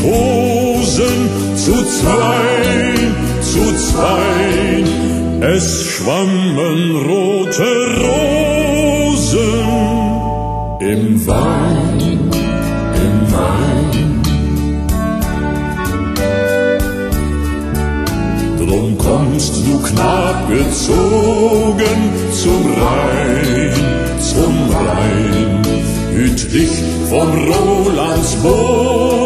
Rosen zu zweien, zu zweien. Es schwammen rote Rosen im Wein, im Wein. Drum kommst du knapp gezogen zum Rhein, zum Rhein. Hüt dich vom Rolandsbogen.